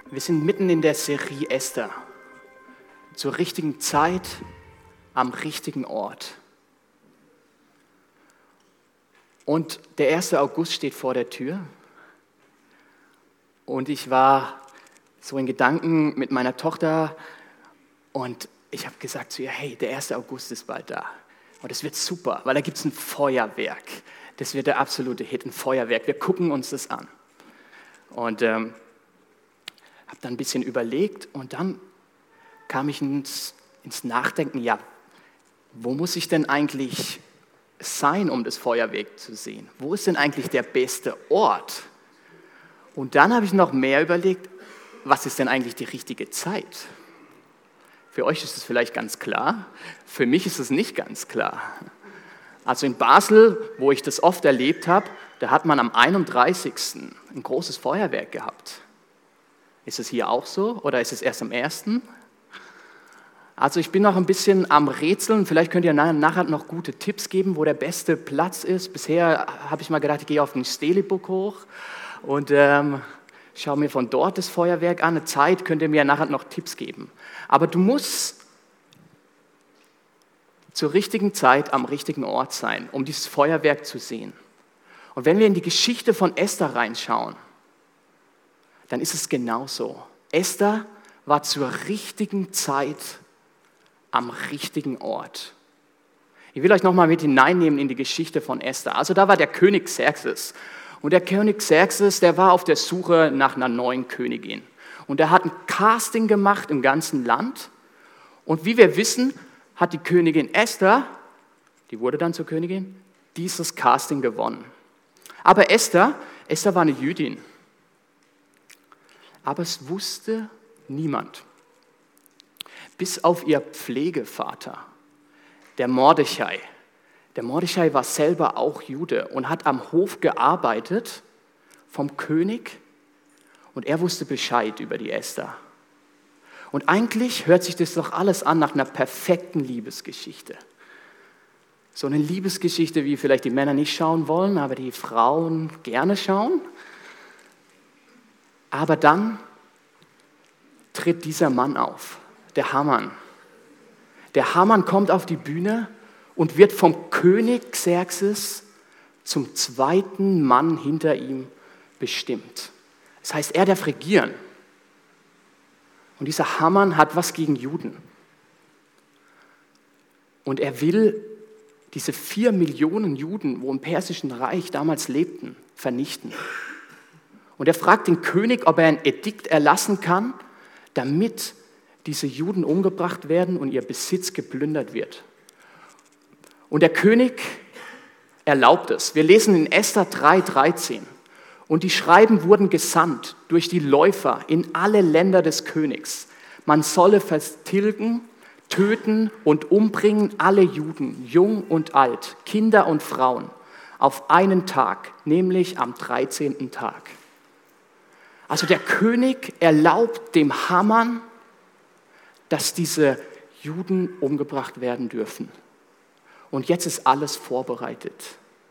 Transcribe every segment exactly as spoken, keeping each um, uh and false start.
Wir sind mitten in der Serie Esther. Zur richtigen Zeit, am richtigen Ort. Und der erste August steht vor der Tür. Und ich war so in Gedanken mit meiner Tochter und ich habe gesagt zu ihr, hey, der erste August ist bald da. Und es wird super, weil da gibt es ein Feuerwerk. Das wird der absolute Hit, ein Feuerwerk. Wir gucken uns das an. Und ähm, habe dann ein bisschen überlegt und dann kam ich ins, ins Nachdenken, ja, wo muss ich denn eigentlich sein, um das Feuerwerk zu sehen? Wo ist denn eigentlich der beste Ort? Und dann habe ich noch mehr überlegt, was ist denn eigentlich die richtige Zeit? Für euch ist es vielleicht ganz klar, für mich ist es nicht ganz klar. Also in Basel, wo ich das oft erlebt habe, da hat man am einunddreißigsten ein großes Feuerwerk gehabt. Ist es hier auch so oder ist es erst am ersten? Also ich bin noch ein bisschen am Rätseln, vielleicht könnt ihr nachher noch gute Tipps geben, wo der beste Platz ist. Bisher habe ich mal gedacht, ich gehe auf den Steliburg hoch und ähm, schaue mir von dort das Feuerwerk an. Eine Zeit könnt ihr mir nachher noch Tipps geben. Aber du musst zur richtigen Zeit am richtigen Ort sein, um dieses Feuerwerk zu sehen. Und wenn wir in die Geschichte von Esther reinschauen, dann ist es genauso. Esther war zur richtigen Zeit am richtigen Ort. Ich will euch nochmal mit hineinnehmen in die Geschichte von Esther. Also da war der König Xerxes. Und der König Xerxes, der war auf der Suche nach einer neuen Königin. Und er hat ein Casting gemacht im ganzen Land. Und wie wir wissen, hat die Königin Esther, die wurde dann zur Königin, dieses Casting gewonnen. Aber Esther, Esther war eine Jüdin. Aber es wusste niemand. Bis auf ihr Pflegevater, der Mordechai. Der Mordechai war selber auch Jude und hat am Hof gearbeitet vom König und er wusste Bescheid über die Esther. Und eigentlich hört sich das doch alles an nach einer perfekten Liebesgeschichte. So eine Liebesgeschichte, wie vielleicht die Männer nicht schauen wollen, aber die Frauen gerne schauen. Aber dann tritt dieser Mann auf, der Haman. Der Haman kommt auf die Bühne und wird vom König Xerxes zum zweiten Mann hinter ihm bestimmt. Das heißt, er darf regieren. Und dieser Haman hat was gegen Juden. Und er will diese vier Millionen Juden, wo im Persischen Reich damals lebten, vernichten. Und er fragt den König, ob er ein Edikt erlassen kann, damit diese Juden umgebracht werden und ihr Besitz geplündert wird. Und der König erlaubt es. Wir lesen in Esther drei dreizehn. Und die Schreiben wurden gesandt durch die Läufer in alle Länder des Königs. Man solle vertilgen, töten und umbringen alle Juden, jung und alt, Kinder und Frauen, auf einen Tag, nämlich am dreizehnten Tag. Also der König erlaubt dem Haman, dass diese Juden umgebracht werden dürfen. Und jetzt ist alles vorbereitet.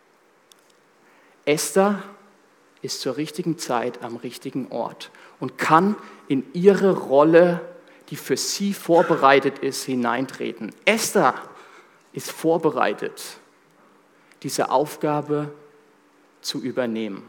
Esther ist zur richtigen Zeit am richtigen Ort und kann in ihre Rolle, die für sie vorbereitet ist, hineintreten. Esther ist vorbereitet, diese Aufgabe zu übernehmen.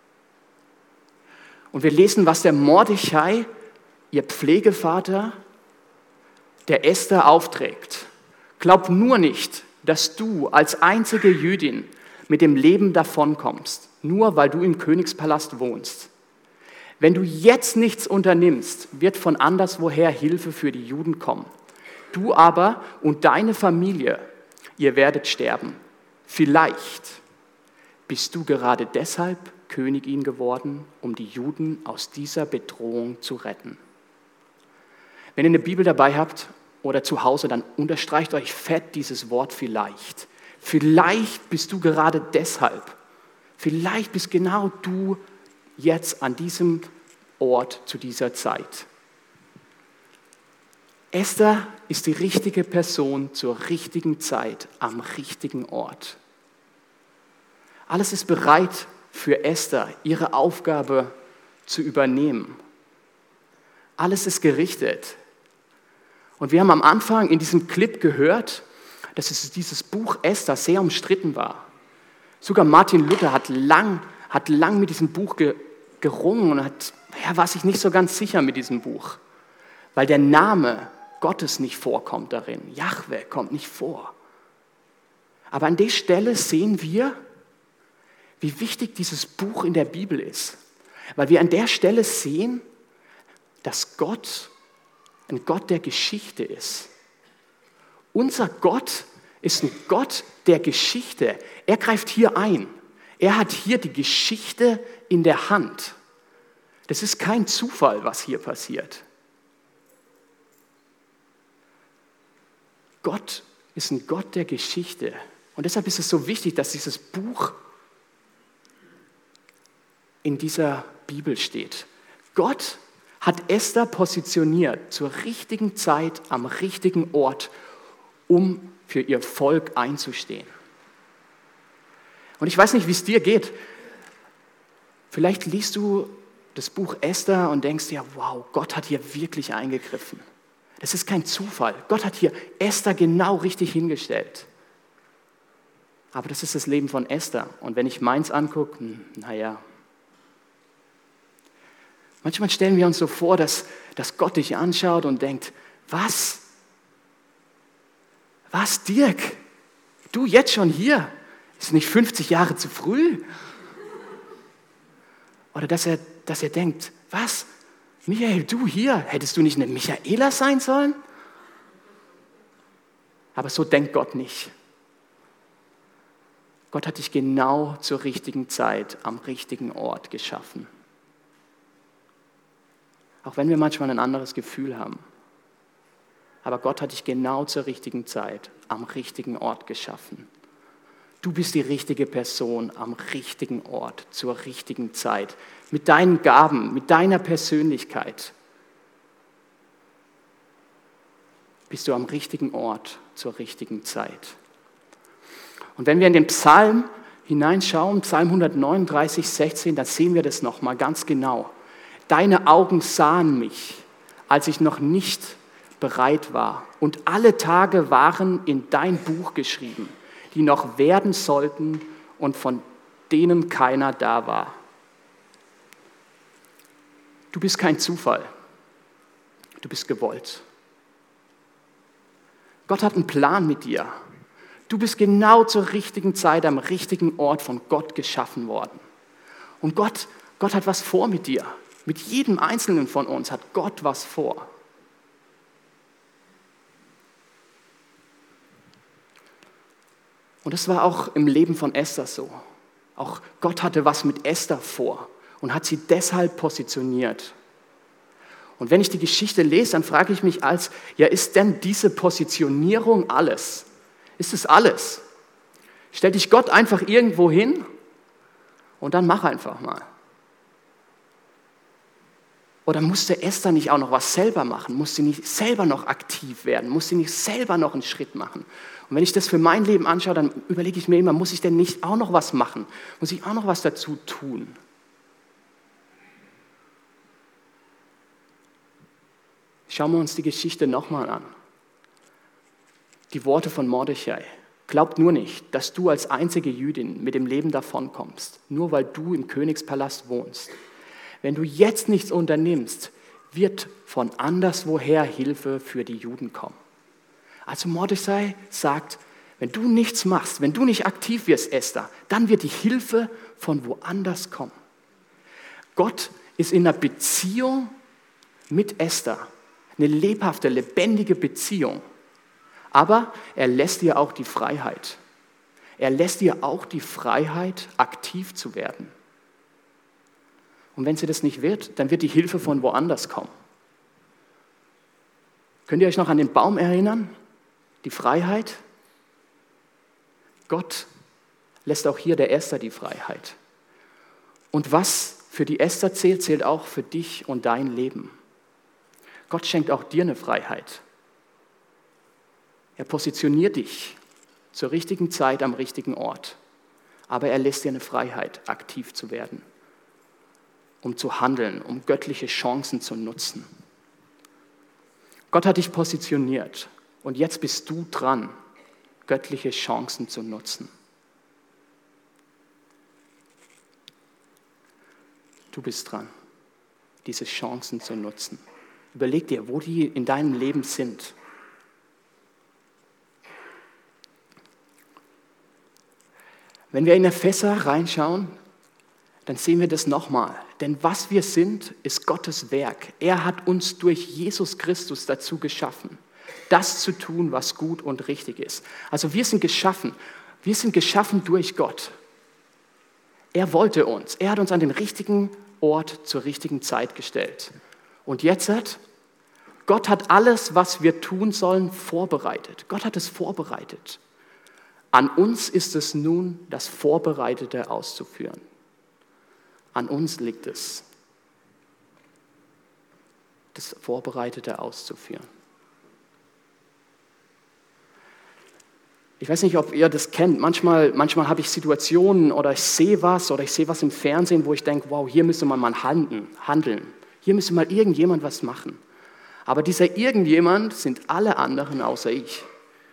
Und wir lesen, was der Mordechai, ihr Pflegevater, der Esther aufträgt. Glaub nur nicht, dass du als einzige Jüdin mit dem Leben davonkommst, nur weil du im Königspalast wohnst. Wenn du jetzt nichts unternimmst, wird von anderswoher Hilfe für die Juden kommen. Du aber und deine Familie, ihr werdet sterben. Vielleicht bist du gerade deshalb Königin geworden, um die Juden aus dieser Bedrohung zu retten. Wenn ihr eine Bibel dabei habt oder zu Hause, dann unterstreicht euch fett dieses Wort vielleicht. Vielleicht bist du gerade deshalb, vielleicht bist genau du jetzt an diesem Ort zu dieser Zeit. Esther ist die richtige Person zur richtigen Zeit am richtigen Ort. Alles ist bereit für Esther, ihre Aufgabe zu übernehmen. Alles ist gerichtet. Und wir haben am Anfang in diesem Clip gehört, dass es dieses Buch Esther sehr umstritten war. Sogar Martin Luther hat lang, hat lang mit diesem Buch ge, gerungen und hat, ja, war sich nicht so ganz sicher mit diesem Buch, weil der Name Gottes nicht vorkommt darin. Jahwe kommt nicht vor. Aber an der Stelle sehen wir, wie wichtig dieses Buch in der Bibel ist. Weil wir an der Stelle sehen, dass Gott ein Gott der Geschichte ist. Unser Gott ist ein Gott der Geschichte. Er greift hier ein. Er hat hier die Geschichte in der Hand. Das ist kein Zufall, was hier passiert. Gott ist ein Gott der Geschichte. Und deshalb ist es so wichtig, dass dieses Buch in dieser Bibel steht. Gott hat Esther positioniert zur richtigen Zeit am richtigen Ort, um für ihr Volk einzustehen. Und ich weiß nicht, wie es dir geht. Vielleicht liest du das Buch Esther und denkst dir, wow, Gott hat hier wirklich eingegriffen. Das ist kein Zufall. Gott hat hier Esther genau richtig hingestellt. Aber das ist das Leben von Esther. Und wenn ich meins angucke, naja. Manchmal stellen wir uns so vor, dass, dass Gott dich anschaut und denkt, was? Was, Dirk? Du jetzt schon hier? Ist nicht fünfzig Jahre zu früh? Oder dass er, dass er denkt, was? Michael, du hier? Hättest du nicht eine Michaela sein sollen? Aber so denkt Gott nicht. Gott hat dich genau zur richtigen Zeit am richtigen Ort geschaffen. Auch wenn wir manchmal ein anderes Gefühl haben. Aber Gott hat dich genau zur richtigen Zeit am richtigen Ort geschaffen. Du bist die richtige Person am richtigen Ort, zur richtigen Zeit. Mit deinen Gaben, mit deiner Persönlichkeit bist du am richtigen Ort, zur richtigen Zeit. Und wenn wir in den Psalm hineinschauen, Psalm hundertneununddreißig, sechzehn, dann sehen wir das nochmal ganz genau. Deine Augen sahen mich, als ich noch nicht bereit war. Und alle Tage waren in dein Buch geschrieben, die noch werden sollten und von denen keiner da war. Du bist kein Zufall. Du bist gewollt. Gott hat einen Plan mit dir. Du bist genau zur richtigen Zeit am richtigen Ort von Gott geschaffen worden. Und Gott, Gott hat was vor mit dir. Mit jedem Einzelnen von uns hat Gott was vor. Und das war auch im Leben von Esther so. Auch Gott hatte was mit Esther vor und hat sie deshalb positioniert. Und wenn ich die Geschichte lese, dann frage ich mich als, ja, ist denn diese Positionierung alles? Ist es alles? Stell dich Gott einfach irgendwo hin und dann mach einfach mal. Oder musste Esther nicht auch noch was selber machen? Musste sie nicht selber noch aktiv werden? Musste sie nicht selber noch einen Schritt machen? Und wenn ich das für mein Leben anschaue, dann überlege ich mir immer, muss ich denn nicht auch noch was machen? Muss ich auch noch was dazu tun? Schauen wir uns die Geschichte nochmal an. Die Worte von Mordechai. Glaubt nur nicht, dass du als einzige Jüdin mit dem Leben davonkommst, nur weil du im Königspalast wohnst. Wenn du jetzt nichts unternimmst, wird von anderswoher Hilfe für die Juden kommen. Also Mordechai sagt, wenn du nichts machst, wenn du nicht aktiv wirst, Esther, dann wird die Hilfe von woanders kommen. Gott ist in einer Beziehung mit Esther, eine lebhafte, lebendige Beziehung. Aber er lässt ihr auch die Freiheit. Er lässt ihr auch die Freiheit, aktiv zu werden. Und wenn sie das nicht wird, dann wird die Hilfe von woanders kommen. Könnt ihr euch noch an den Baum erinnern? Die Freiheit? Gott lässt auch hier der Esther die Freiheit. Und was für die Esther zählt, zählt auch für dich und dein Leben. Gott schenkt auch dir eine Freiheit. Er positioniert dich zur richtigen Zeit am richtigen Ort. Aber er lässt dir eine Freiheit, aktiv zu werden, um zu handeln, um göttliche Chancen zu nutzen. Gott hat dich positioniert und jetzt bist du dran, göttliche Chancen zu nutzen. Du bist dran, diese Chancen zu nutzen. Überleg dir, wo die in deinem Leben sind. Wenn wir in Epheser reinschauen, dann sehen wir das nochmal. Denn was wir sind, ist Gottes Werk. Er hat uns durch Jesus Christus dazu geschaffen, das zu tun, was gut und richtig ist. Also wir sind geschaffen. Wir sind geschaffen durch Gott. Er wollte uns. Er hat uns an den richtigen Ort zur richtigen Zeit gestellt. Und jetzt hat Gott hat alles, was wir tun sollen, vorbereitet. Gott hat es vorbereitet. An uns ist es nun, das Vorbereitete auszuführen. An uns liegt es, das Vorbereitete auszuführen. Ich weiß nicht, ob ihr das kennt. Manchmal, manchmal habe ich Situationen oder ich sehe was oder ich sehe was im Fernsehen, wo ich denke, wow, hier müsste man mal handeln. Hier müsste mal irgendjemand was machen. Aber dieser irgendjemand sind alle anderen außer ich.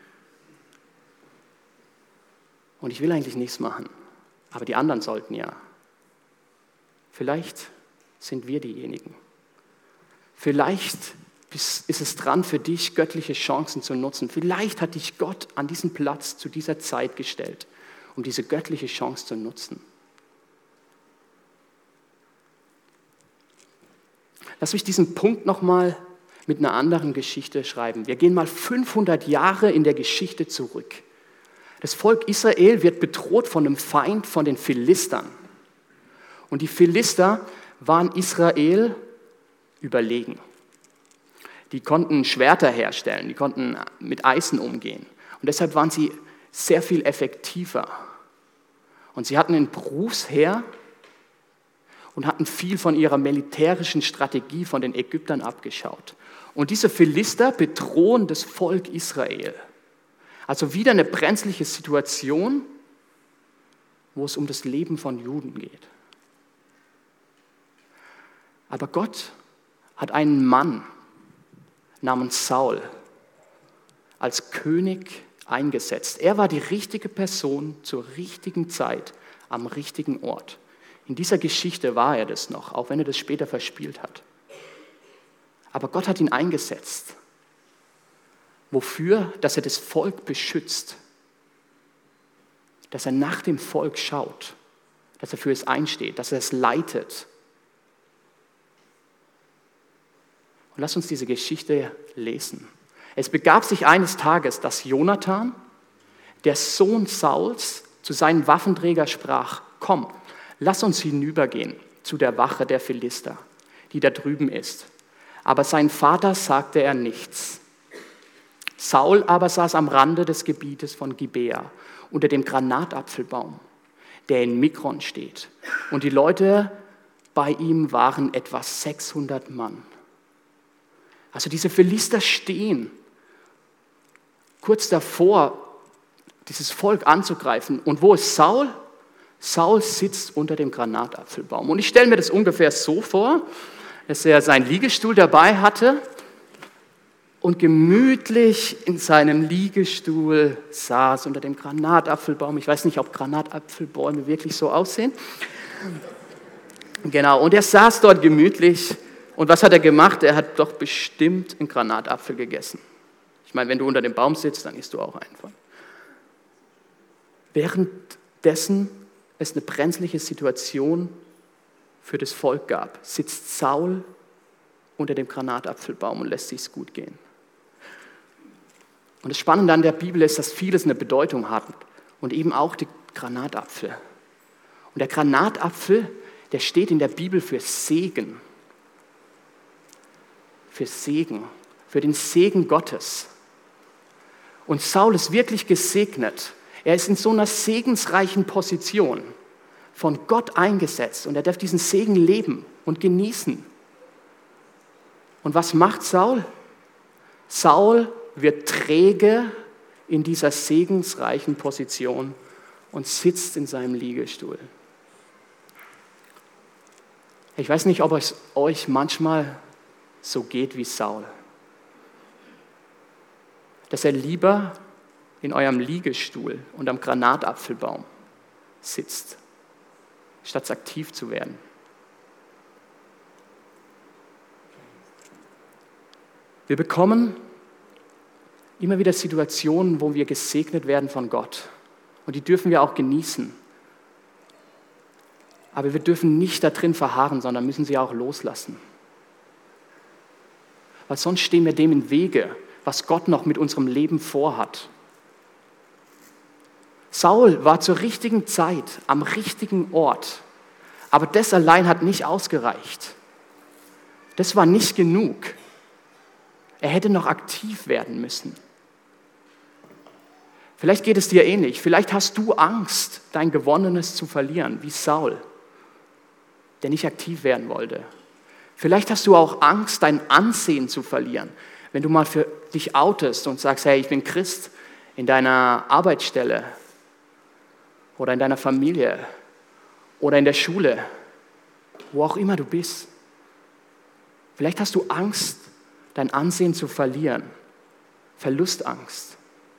Und ich will eigentlich nichts machen. Aber die anderen sollten ja. Vielleicht sind wir diejenigen. Vielleicht ist es dran für dich, göttliche Chancen zu nutzen. Vielleicht hat dich Gott an diesen Platz zu dieser Zeit gestellt, um diese göttliche Chance zu nutzen. Lass mich diesen Punkt nochmal mit einer anderen Geschichte schreiben. Wir gehen mal fünfhundert Jahre in der Geschichte zurück. Das Volk Israel wird bedroht von einem Feind, von den Philistern. Und die Philister waren Israel überlegen. Die konnten Schwerter herstellen, die konnten mit Eisen umgehen. Und deshalb waren sie sehr viel effektiver. Und sie hatten ein Berufsheer und hatten viel von ihrer militärischen Strategie von den Ägyptern abgeschaut. Und diese Philister bedrohen das Volk Israel. Also wieder eine brenzliche Situation, wo es um das Leben von Juden geht. Aber Gott hat einen Mann namens Saul als König eingesetzt. Er war die richtige Person zur richtigen Zeit am richtigen Ort. In dieser Geschichte war er das noch, auch wenn er das später verspielt hat. Aber Gott hat ihn eingesetzt. Wofür? Dass er das Volk beschützt. Dass er nach dem Volk schaut. Dass er für es einsteht. Dass er es leitet. Und lass uns diese Geschichte lesen. Es begab sich eines Tages, dass Jonathan, der Sohn Sauls, zu seinem Waffenträger sprach: Komm, lass uns hinübergehen zu der Wache der Philister, die da drüben ist. Aber sein Vater sagte er nichts. Saul aber saß am Rande des Gebietes von Gibea, unter dem Granatapfelbaum, der in Mikron steht. Und die Leute bei ihm waren etwa sechshundert Mann. Also diese Philister stehen kurz davor, dieses Volk anzugreifen. Und wo ist Saul? Saul sitzt unter dem Granatapfelbaum. Und ich stelle mir das ungefähr so vor, dass er seinen Liegestuhl dabei hatte und gemütlich in seinem Liegestuhl saß unter dem Granatapfelbaum. Ich weiß nicht, ob Granatapfelbäume wirklich so aussehen. Genau, und er saß dort gemütlich. Und was hat er gemacht? Er hat doch bestimmt einen Granatapfel gegessen. Ich meine, wenn du unter dem Baum sitzt, dann isst du auch einen. Währenddessen es eine brenzliche Situation für das Volk gab, sitzt Saul unter dem Granatapfelbaum und lässt sich's gut gehen. Und das Spannende an der Bibel ist, dass vieles eine Bedeutung hat und eben auch die Granatapfel. Und der Granatapfel, der steht in der Bibel für Segen. Für Segen, für den Segen Gottes. Und Saul ist wirklich gesegnet. Er ist in so einer segensreichen Position von Gott eingesetzt und er darf diesen Segen leben und genießen. Und was macht Saul? Saul wird träge in dieser segensreichen Position und sitzt in seinem Liegestuhl. Ich weiß nicht, ob es euch manchmal so geht wie Saul. dass er lieber in eurem Liegestuhl und am Granatapfelbaum sitzt, statt aktiv zu werden. Wir bekommen immer wieder Situationen, wo wir gesegnet werden von Gott. Und die dürfen wir auch genießen. Aber wir dürfen nicht da drin verharren, sondern müssen sie auch loslassen. Weil sonst stehen wir dem im Wege, was Gott noch mit unserem Leben vorhat. Saul war zur richtigen Zeit am richtigen Ort, aber das allein hat nicht ausgereicht. Das war nicht genug. Er hätte noch aktiv werden müssen. Vielleicht geht es dir ähnlich. Vielleicht hast du Angst, dein Gewonnenes zu verlieren, wie Saul, der nicht aktiv werden wollte. Vielleicht hast du auch Angst, dein Ansehen zu verlieren, wenn du mal für dich outest und sagst, hey, ich bin Christ, in deiner Arbeitsstelle oder in deiner Familie oder in der Schule, wo auch immer du bist. Vielleicht hast du Angst, dein Ansehen zu verlieren, Verlustangst.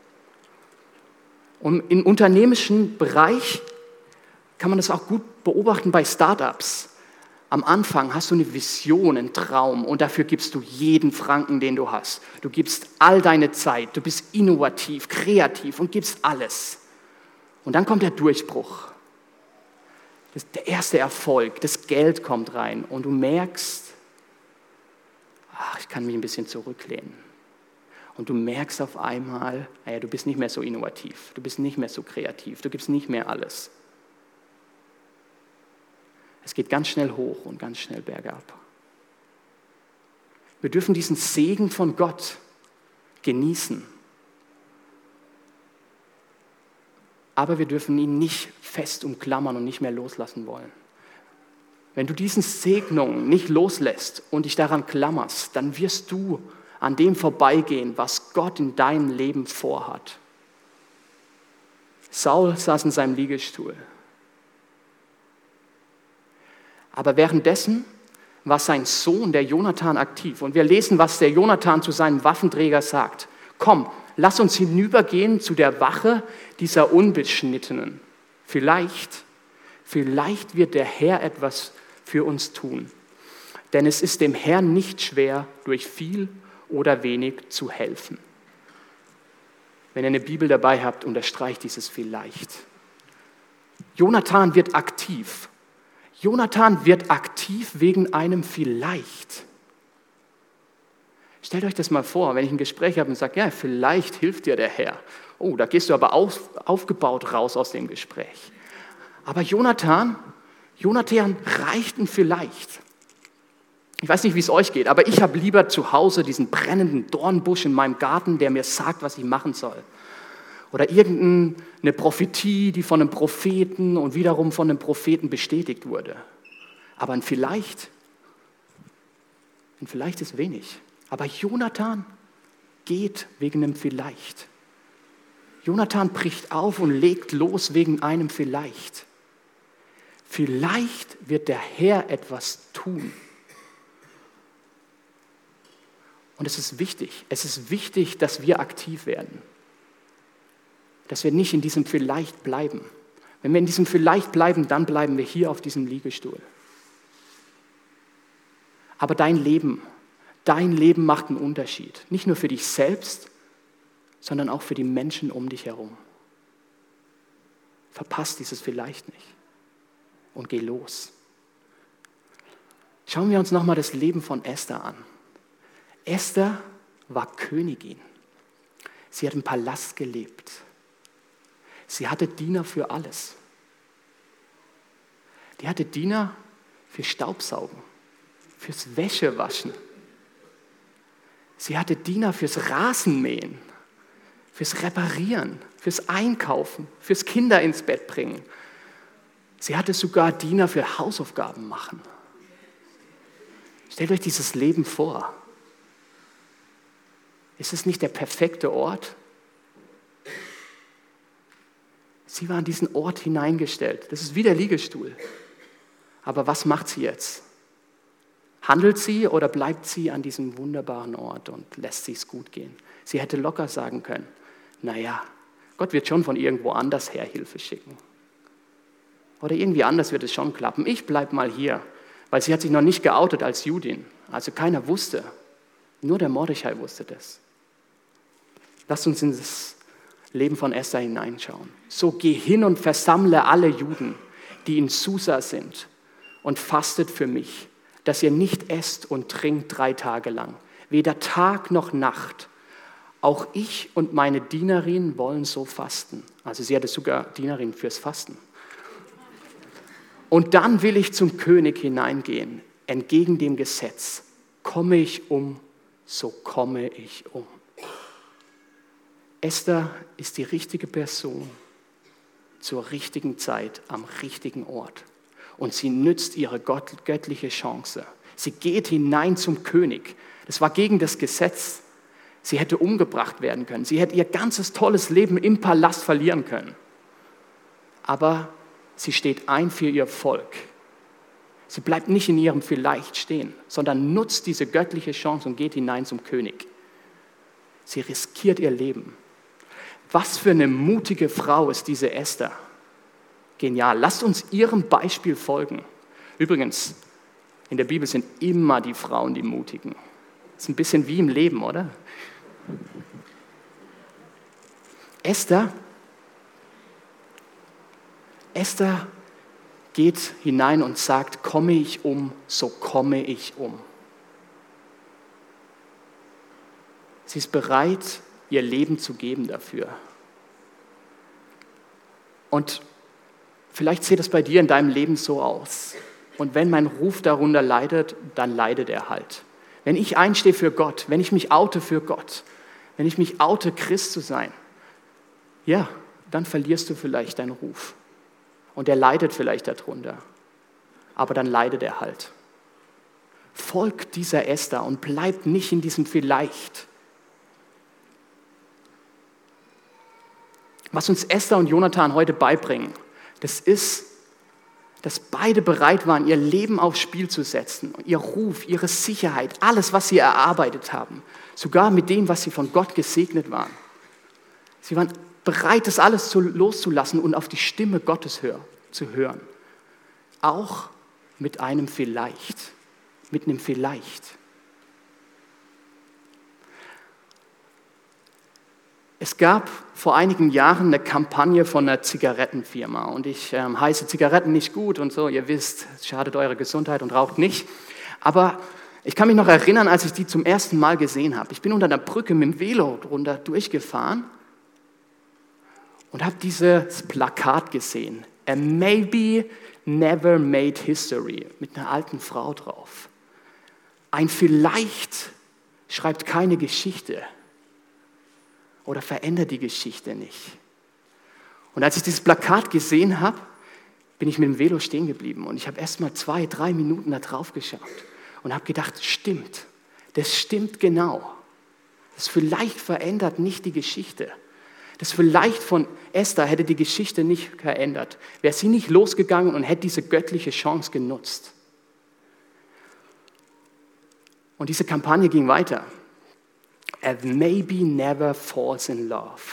Und im unternehmerischen Bereich kann man das auch gut beobachten bei Startups. Am Anfang hast du eine Vision, einen Traum und dafür gibst du jeden Franken, den du hast. Du gibst all deine Zeit, du bist innovativ, kreativ und gibst alles. Und dann kommt der Durchbruch. Das, der erste Erfolg, das Geld kommt rein und du merkst, ach, ich kann mich ein bisschen zurücklehnen. Und du merkst auf einmal, naja, du bist nicht mehr so innovativ, du bist nicht mehr so kreativ, du gibst nicht mehr alles. Es geht ganz schnell hoch und ganz schnell bergab. Wir dürfen diesen Segen von Gott genießen. Aber wir dürfen ihn nicht fest umklammern und nicht mehr loslassen wollen. Wenn du diesen Segnung nicht loslässt und dich daran klammerst, dann wirst du an dem vorbeigehen, was Gott in deinem Leben vorhat. Saul saß in seinem Liegestuhl. Aber währenddessen war sein Sohn, der Jonathan, aktiv. Und wir lesen, was der Jonathan zu seinem Waffenträger sagt. Komm, lass uns hinübergehen zu der Wache dieser Unbeschnittenen. Vielleicht, vielleicht wird der Herr etwas für uns tun. Denn es ist dem Herrn nicht schwer, durch viel oder wenig zu helfen. Wenn ihr eine Bibel dabei habt, unterstreicht dieses vielleicht. Jonathan wird aktiv. Jonathan wird aktiv wegen einem vielleicht. Stellt euch das mal vor, wenn ich ein Gespräch habe und sage, ja, vielleicht hilft dir der Herr. Oh, da gehst du aber auf, aufgebaut raus aus dem Gespräch. Aber Jonathan, Jonathan reicht ein vielleicht. Ich weiß nicht, wie es euch geht, aber ich habe lieber zu Hause diesen brennenden Dornbusch in meinem Garten, der mir sagt, was ich machen soll. Oder irgendeine Prophetie, die von einem Propheten und wiederum von einem Propheten bestätigt wurde. Aber ein Vielleicht, ein Vielleicht ist wenig. Aber Jonathan geht wegen einem Vielleicht. Jonathan bricht auf und legt los wegen einem Vielleicht. Vielleicht wird der Herr etwas tun. Und es ist wichtig, es ist wichtig, dass wir aktiv werden. Dass wir nicht in diesem Vielleicht bleiben. Wenn wir in diesem Vielleicht bleiben, dann bleiben wir hier auf diesem Liegestuhl. Aber dein Leben, dein Leben macht einen Unterschied. Nicht nur für dich selbst, sondern auch für die Menschen um dich herum. Verpasst dieses Vielleicht nicht und geh los. Schauen wir uns nochmal das Leben von Esther an. Esther war Königin. Sie hat im Palast gelebt. Sie hatte Diener für alles. Die hatte Diener für Staubsaugen, fürs Wäschewaschen. Sie hatte Diener fürs Rasenmähen, fürs Reparieren, fürs Einkaufen, fürs Kinder ins Bett bringen. Sie hatte sogar Diener für Hausaufgaben machen. Stellt euch dieses Leben vor. Ist es nicht der perfekte Ort? Sie war an diesen Ort hineingestellt. Das ist wie der Liegestuhl. Aber was macht sie jetzt? Handelt sie oder bleibt sie an diesem wunderbaren Ort und lässt sich's gut gehen? Sie hätte locker sagen können, naja, Gott wird schon von irgendwo anders her Hilfe schicken. Oder irgendwie anders wird es schon klappen. Ich bleib mal hier, weil sie hat sich noch nicht geoutet als Judin. Also keiner wusste. Nur der Mordechai wusste das. Lasst uns in das Leben von Esther hineinschauen. So geh hin und versammle alle Juden, die in Susa sind, und fastet für mich, dass ihr nicht esst und trinkt drei Tage lang, weder Tag noch Nacht. Auch ich und meine Dienerin wollen so fasten. Also sie hatte sogar Dienerin fürs Fasten. Und dann will ich zum König hineingehen, entgegen dem Gesetz. Komme ich um, so komme ich um. Esther ist die richtige Person zur richtigen Zeit am richtigen Ort. Und sie nützt ihre gott- göttliche Chance. Sie geht hinein zum König. Das war gegen das Gesetz. Sie hätte umgebracht werden können. Sie hätte ihr ganzes tolles Leben im Palast verlieren können. Aber sie steht ein für ihr Volk. Sie bleibt nicht in ihrem Vielleicht stehen, sondern nutzt diese göttliche Chance und geht hinein zum König. Sie riskiert ihr Leben. Was für eine mutige Frau ist diese Esther. Genial. Lasst uns ihrem Beispiel folgen. Übrigens, in der Bibel sind immer die Frauen die Mutigen. Das ist ein bisschen wie im Leben, oder? Esther, Esther geht hinein und sagt, komme ich um, so komme ich um. Sie ist bereit, ihr Leben zu geben dafür. Und vielleicht sieht es bei dir in deinem Leben so aus. Und wenn mein Ruf darunter leidet, dann leidet er halt. Wenn ich einstehe für Gott, wenn ich mich oute für Gott, wenn ich mich oute, Christ zu sein, ja, dann verlierst du vielleicht deinen Ruf. Und er leidet vielleicht darunter. Aber dann leidet er halt. Folg dieser Esther und bleib nicht in diesem Vielleicht. Was uns Esther und Jonathan heute beibringen, das ist, dass beide bereit waren, ihr Leben aufs Spiel zu setzen, ihr Ruf, ihre Sicherheit, alles, was sie erarbeitet haben, sogar mit dem, was sie von Gott gesegnet waren. Sie waren bereit, das alles zu, loszulassen und auf die Stimme Gottes hör, zu hören. Auch mit einem Vielleicht, mit einem Vielleicht. Es gab vor einigen Jahren eine Kampagne von einer Zigarettenfirma und ich ähm, heiße Zigaretten nicht gut und so, ihr wisst, es schadet eurer Gesundheit und raucht nicht. Aber ich kann mich noch erinnern, als ich die zum ersten Mal gesehen habe. Ich bin unter einer Brücke mit dem Velo drunter durchgefahren und habe dieses Plakat gesehen. A maybe never made history, mit einer alten Frau drauf. Ein Vielleicht schreibt keine Geschichte. Oder verändert die Geschichte nicht. Und als ich dieses Plakat gesehen habe, bin ich mit dem Velo stehen geblieben. Und ich habe erst mal zwei, drei Minuten da drauf geschaut und habe gedacht, stimmt, das stimmt genau. Das vielleicht verändert nicht die Geschichte. Das vielleicht von Esther hätte die Geschichte nicht verändert. Wäre sie nicht losgegangen und hätte diese göttliche Chance genutzt. Und diese Kampagne ging weiter. A maybe never falls in love.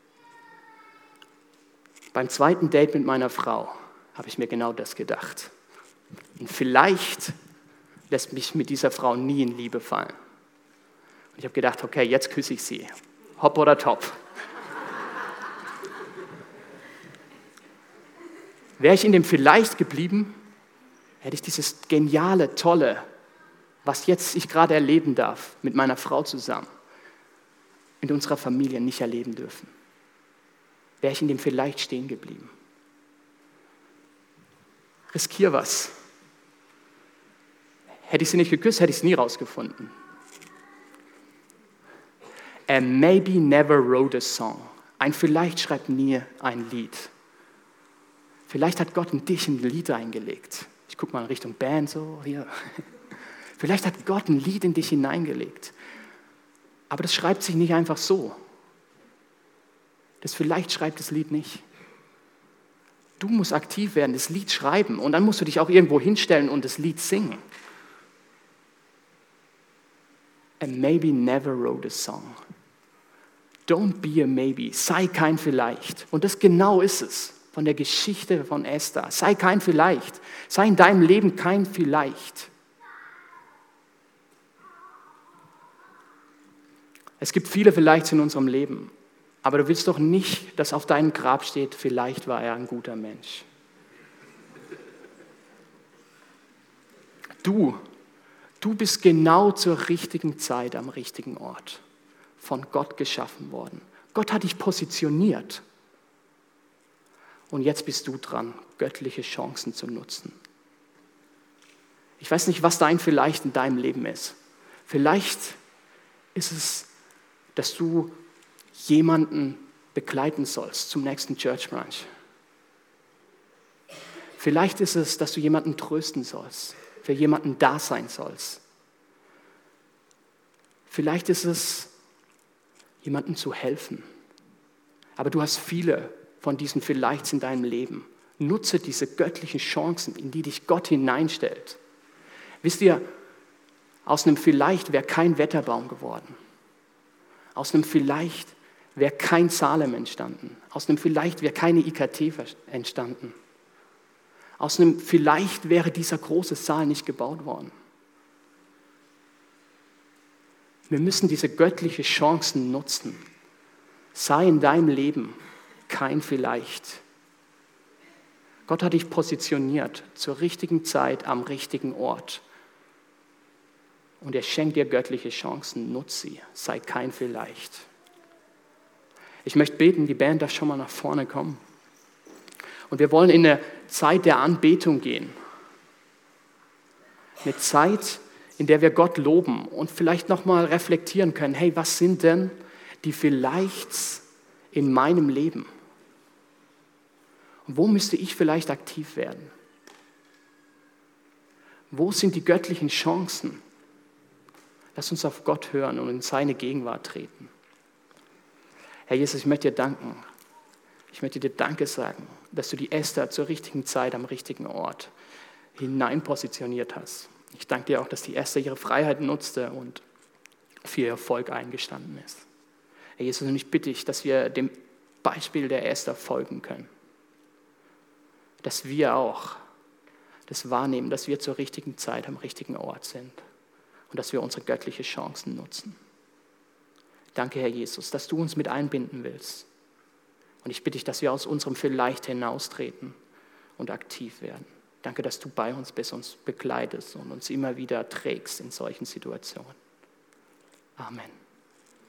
Beim zweiten Date mit meiner Frau habe ich mir genau das gedacht. Und vielleicht lässt mich mit dieser Frau nie in Liebe fallen. Und ich habe gedacht, okay, jetzt küsse ich sie. Hopp oder top. Wäre ich in dem Vielleicht geblieben, hätte ich dieses geniale, tolle, was jetzt ich gerade erleben darf, mit meiner Frau zusammen, in unserer Familie nicht erleben dürfen. Wäre ich in dem Vielleicht stehen geblieben. Riskier was. Hätte ich sie nicht geküsst, hätte ich es nie rausgefunden. A maybe never wrote a song. Ein Vielleicht schreibt nie ein Lied. Vielleicht hat Gott in dich ein Lied eingelegt. Ich gucke mal in Richtung Band, so hier. Vielleicht hat Gott ein Lied in dich hineingelegt. Aber das schreibt sich nicht einfach so. Das Vielleicht schreibt das Lied nicht. Du musst aktiv werden, das Lied schreiben und dann musst du dich auch irgendwo hinstellen und das Lied singen. a maybe never wrote a song. Don't be a maybe. Sei kein Vielleicht. Und das genau ist es von der Geschichte von Esther. Sei kein Vielleicht. Sei in deinem Leben kein Vielleicht. Es gibt viele Vielleichts in unserem Leben. Aber du willst doch nicht, dass auf deinem Grab steht, vielleicht war er ein guter Mensch. Du, du bist genau zur richtigen Zeit am richtigen Ort von Gott geschaffen worden. Gott hat dich positioniert. Und jetzt bist du dran, göttliche Chancen zu nutzen. Ich weiß nicht, was dein Vielleicht in deinem Leben ist. Vielleicht ist es, dass du jemanden begleiten sollst zum nächsten Church Brunch. Vielleicht ist es, dass du jemanden trösten sollst, für jemanden da sein sollst. Vielleicht ist es, jemandem zu helfen. Aber du hast viele von diesen Vielleichts in deinem Leben. Nutze diese göttlichen Chancen, in die dich Gott hineinstellt. Wisst ihr, aus einem Vielleicht wäre kein Wetterbaum geworden. Aus einem Vielleicht wäre kein Salem entstanden. Aus einem Vielleicht wäre keine I K T entstanden. Aus einem Vielleicht wäre dieser große Saal nicht gebaut worden. Wir müssen diese göttlichen Chancen nutzen. Sei in deinem Leben kein Vielleicht. Gott hat dich positioniert zur richtigen Zeit am richtigen Ort. Und er schenkt dir göttliche Chancen. Nutz sie. Sei kein Vielleicht. Ich möchte beten, die Band darf schon mal nach vorne kommen. Und wir wollen in eine Zeit der Anbetung gehen. Eine Zeit, in der wir Gott loben und vielleicht nochmal reflektieren können, hey, was sind denn die Vielleichts in meinem Leben? Und wo müsste ich vielleicht aktiv werden? Wo sind die göttlichen Chancen? Lass uns auf Gott hören und in seine Gegenwart treten. Herr Jesus, ich möchte dir danken. Ich möchte dir Danke sagen, dass du die Esther zur richtigen Zeit am richtigen Ort hinein positioniert hast. Ich danke dir auch, dass die Esther ihre Freiheit nutzte und für ihr Volk eingestanden ist. Herr Jesus, und ich bitte dich, dass wir dem Beispiel der Esther folgen können. Dass wir auch das wahrnehmen, dass wir zur richtigen Zeit am richtigen Ort sind und dass wir unsere göttlichen Chancen nutzen. Danke, Herr Jesus, dass du uns mit einbinden willst. Und ich bitte dich, dass wir aus unserem Vielleicht hinaustreten und aktiv werden. Danke, dass du bei uns bist, uns begleitest und uns immer wieder trägst in solchen Situationen. Amen.